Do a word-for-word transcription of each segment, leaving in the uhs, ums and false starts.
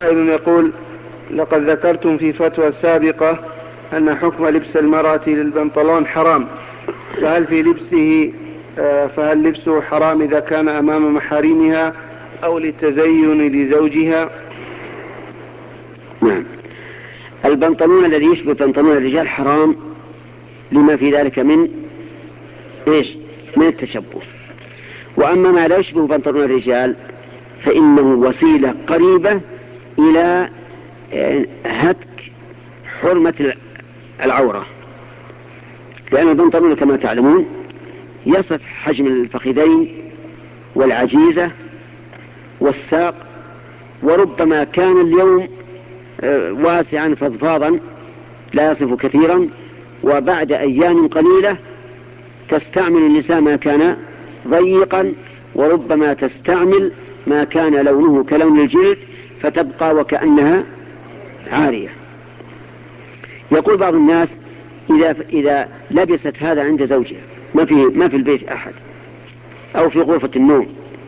يقول: لقد ذكرتم في فتوى سابقة أن حكم لبس المرأة للبنطلون حرام، فهل في لبسه فهل لبسه حرام إذا كان أمام محارمها أو للتزين لزوجها؟ نعم، البنطلون الذي يشبه بنطلون الرجال حرام لما في ذلك من إيش؟ من التشبه. وأما ما لا يشبه بنطلون الرجال فإنه وسيلة قريبة إلى هتك حرمة العورة، لأن البنطلون كما تعلمون يصف حجم الفخذين والعجيزة والساق، وربما كان اليوم واسعا فضفاضا لا يصف كثيرا، وبعد أيام قليلة تستعمل النساء ما كان ضيقا، وربما تستعمل ما كان لونه كلون الجلد فتبقى وكأنها عارية. يقول بعض الناس: إذا, إذا لبست هذا عند زوجها ما في, ما في البيت أحد أو في غرفة النوم.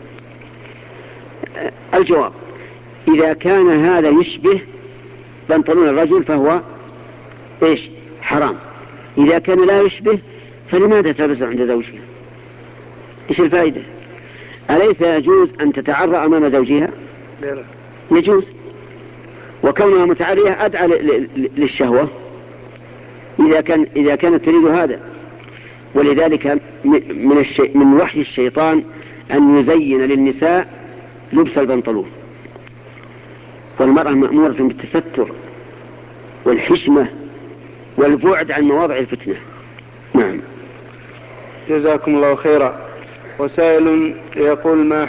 الجواب: إذا كان هذا يشبه بنطلون الرجل فهو إيش؟ حرام. إذا كان لا يشبه فلماذا تلبسه عند زوجها؟ إيش الفائدة؟ أليس يجوز أن تتعرى أمام زوجها؟ يجوز، وكونها متعرية أدعى للشهوة إذا كان إذا كانت تريد هذا. ولذلك من الشيء من وحي الشيطان أن يزين للنساء لبس البنطلون، والمرأة مأمورة بالتستر والحشمة والبعد عن مواضع الفتنة. نعم. جزاكم الله خيرا. وسائل يقول: ما